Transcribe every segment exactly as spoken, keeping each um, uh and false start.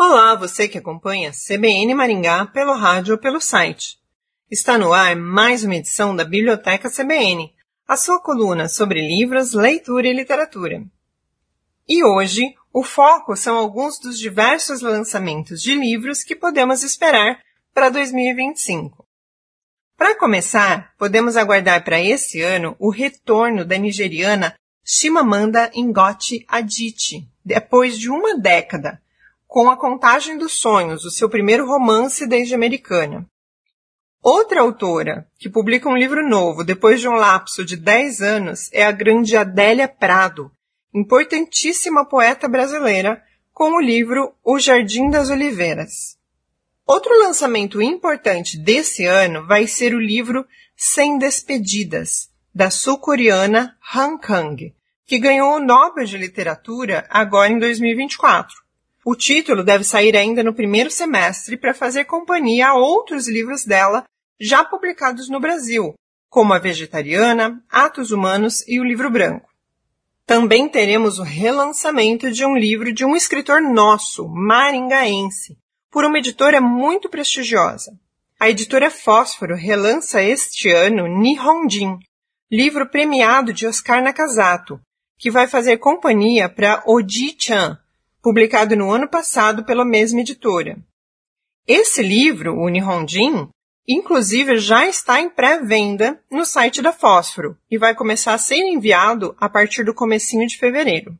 Olá, você que acompanha C B N Maringá pelo rádio ou pelo site. Está no ar mais uma edição da Biblioteca C B N, a sua coluna sobre livros, leitura e literatura. E hoje, o foco são alguns dos diversos lançamentos de livros que podemos esperar para dois mil e vinte e cinco. Para começar, podemos aguardar para esse ano o retorno da nigeriana Chimamanda Ngozi Adichie, depois de uma década, com A Contagem dos Sonhos, o seu primeiro romance desde Americana. Outra autora que publica um livro novo depois de um lapso de dez anos é a grande Adélia Prado, importantíssima poeta brasileira, com o livro O Jardim das Oliveiras. Outro lançamento importante desse ano vai ser o livro Sem Despedidas, da sul-coreana Han Kang, que ganhou o Nobel de Literatura agora em dois mil e vinte e quatro. O título deve sair ainda no primeiro semestre para fazer companhia a outros livros dela já publicados no Brasil, como A Vegetariana, Atos Humanos e O Livro Branco. Também teremos o relançamento de um livro de um escritor nosso, maringaense, por uma editora muito prestigiosa. A editora Fósforo relança este ano Nihonjin, livro premiado de Oscar Nakazato, que vai fazer companhia para Oji-chan, publicado no ano passado pela mesma editora. Esse livro, o Nihonjin, inclusive já está em pré-venda no site da Fósforo e vai começar a ser enviado a partir do comecinho de fevereiro.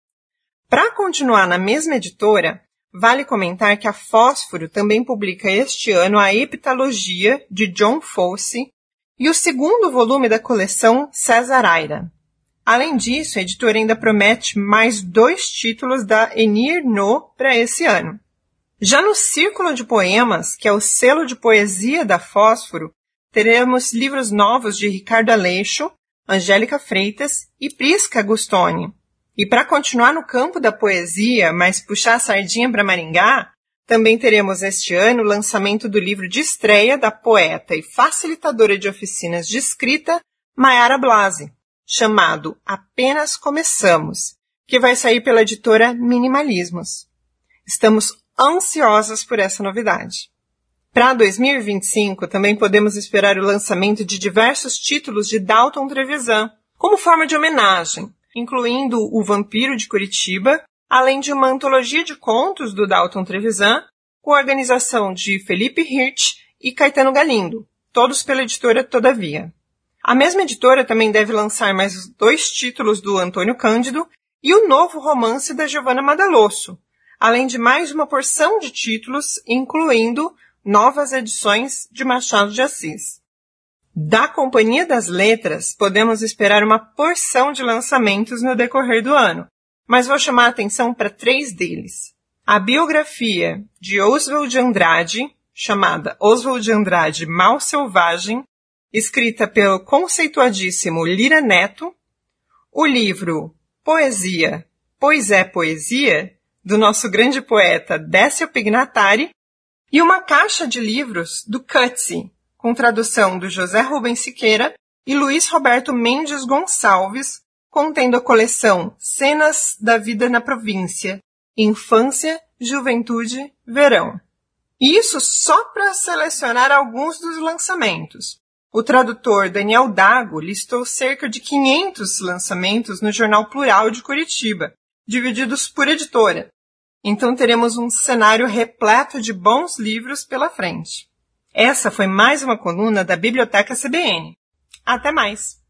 Para continuar na mesma editora, vale comentar que a Fósforo também publica este ano a Heptalogia, de John Fosse, e o segundo volume da coleção César Aira. Além disso, a editora ainda promete mais dois títulos da Enir No para esse ano. Já no Círculo de Poemas, que é o selo de poesia da Fósforo, teremos livros novos de Ricardo Aleixo, Angélica Freitas e Prisca Gustoni. E para continuar no campo da poesia, mas puxar a sardinha para Maringá, também teremos este ano o lançamento do livro de estreia da poeta e facilitadora de oficinas de escrita, Mayara Blasi, chamado Apenas Começamos, que vai sair pela editora Minimalismos. Estamos ansiosas por essa novidade. Para dois mil e vinte e cinco, também podemos esperar o lançamento de diversos títulos de Dalton Trevisan, como forma de homenagem, incluindo O Vampiro de Curitiba, além de uma antologia de contos do Dalton Trevisan, com a organização de Felipe Hirsch e Caetano Galindo, todos pela editora Todavia. A mesma editora também deve lançar mais dois títulos do Antônio Cândido e o novo romance da Giovanna Madalosso, além de mais uma porção de títulos, incluindo novas edições de Machado de Assis. Da Companhia das Letras, podemos esperar uma porção de lançamentos no decorrer do ano, mas vou chamar a atenção para três deles. A biografia de Oswald de Andrade, chamada Oswald de Andrade Mal Selvagem, escrita pelo conceituadíssimo Lira Neto, o livro Poesia, Pois é Poesia, do nosso grande poeta Décio Pignatari, e uma caixa de livros do Cutsi, com tradução do José Rubens Siqueira e Luiz Roberto Mendes Gonçalves, contendo a coleção Cenas da Vida na Província, Infância, Juventude, Verão. E isso só para selecionar alguns dos lançamentos. O tradutor Daniel Dago listou cerca de quinhentos lançamentos no Jornal Plural de Curitiba, divididos por editora. Então teremos um cenário repleto de bons livros pela frente. Essa foi mais uma coluna da Biblioteca C B N. Até mais!